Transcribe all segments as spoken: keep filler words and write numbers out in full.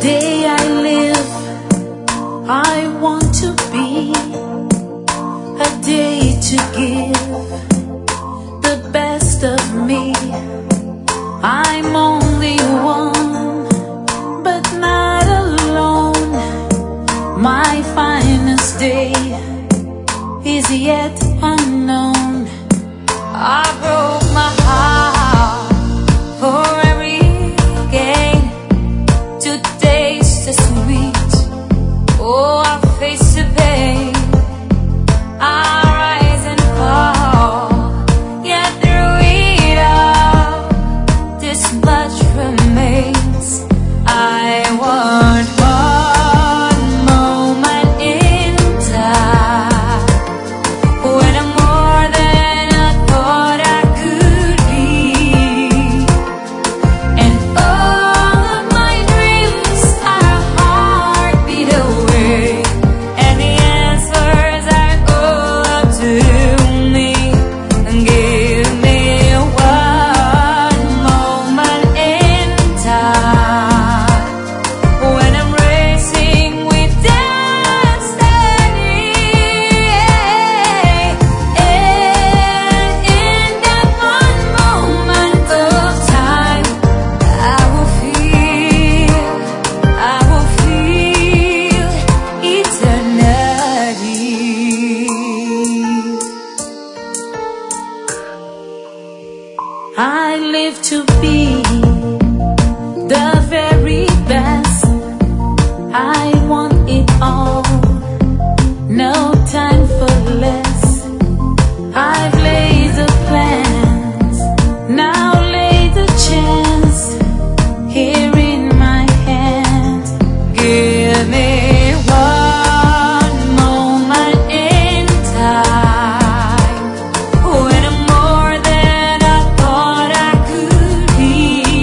day I live, I want to be a day to give the best of me. I'm only one, but not alone. My finest day is yet unknown. I broke my heart for every gain to taste the sweet. Oh, I face the pain, I rise and fall, yet through it all, this much remains. I want one moment in time when I'm more than I thought I could be, and all of my dreams are a heartbeat away, and the answers are all up to me. Give me one moment in time when I'm racing with destiny, and in that one moment of time, I will feel, I will feel eternity. I live to be the very best. I want it all, no time for less. I've laid the plans, now lay the chance here in my hands. Give me one moment in time when I'm more than I thought I could be,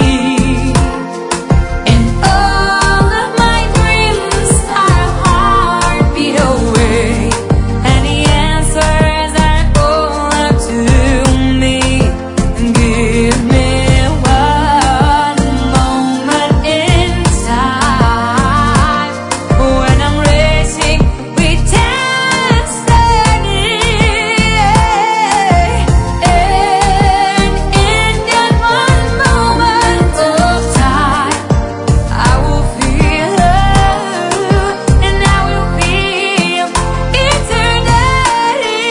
and all of my dreams are a heartbeat away, and the answers are all up to me. Give me one moment in time when I'm racing with destiny, and in that one moment of time, I will feel, and I will feel eternity.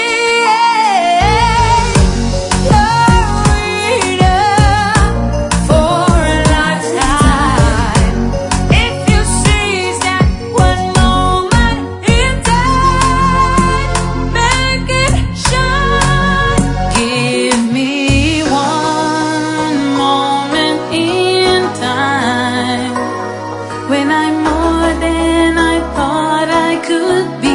You're for a lifetime. If you seize that one moment in time, make it shine. Give me one moment in time when I'm more than I thought I could be.